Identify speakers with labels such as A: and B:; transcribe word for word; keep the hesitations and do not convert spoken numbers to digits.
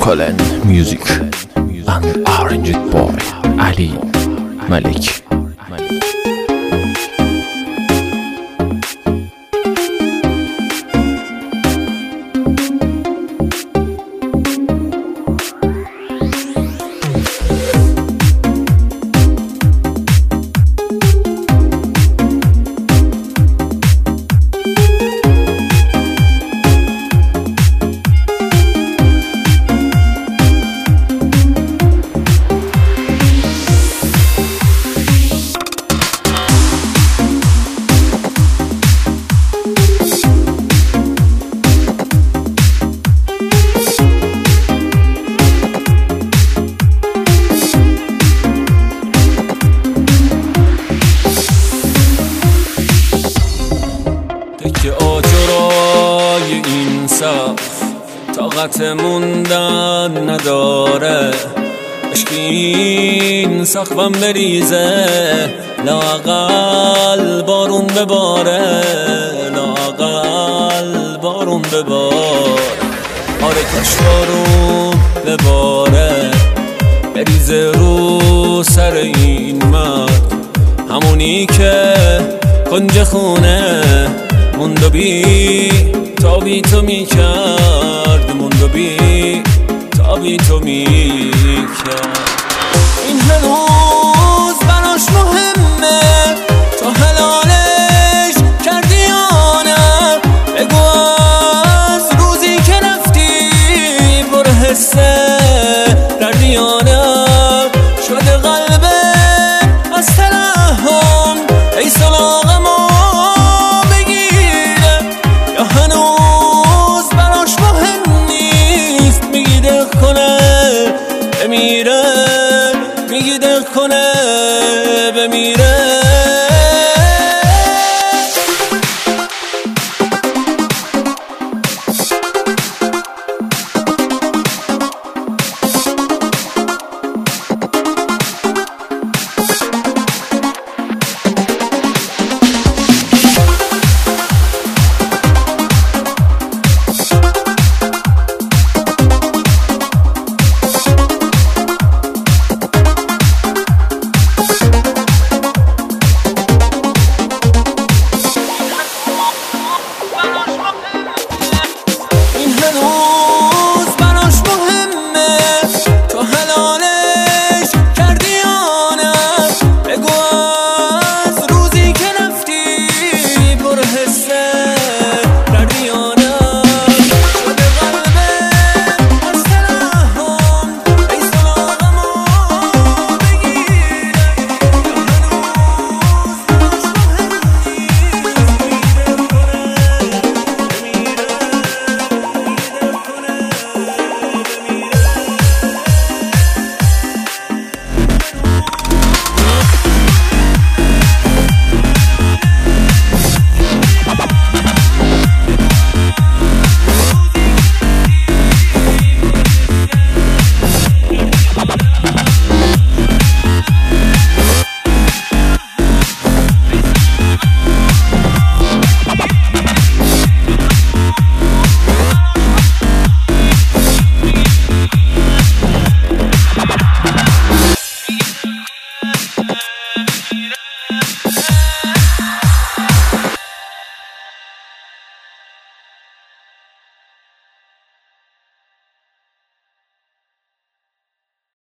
A: Colin Music and arranged by Ali Malik.
B: که آجرای این سقف طاقت موندن نداره، عشق این سقفم بریزه، لااقل بارون بباره، لااقل بارون بباره، آره کاش بارون بباره، بریزه رو سر این مرد، همونی که کنج خونه موند و بی تابی تو می کرد، موند و بی تابی تو می کرد. این هنوز براش مهمه تا حلالش کردی یا نه، بگو از روزی که رفتی پر حسه دردی یا نه، شده قلبه از ترحم ای سلاغم بمیره، میگی دل کنه بمیره. این هنوز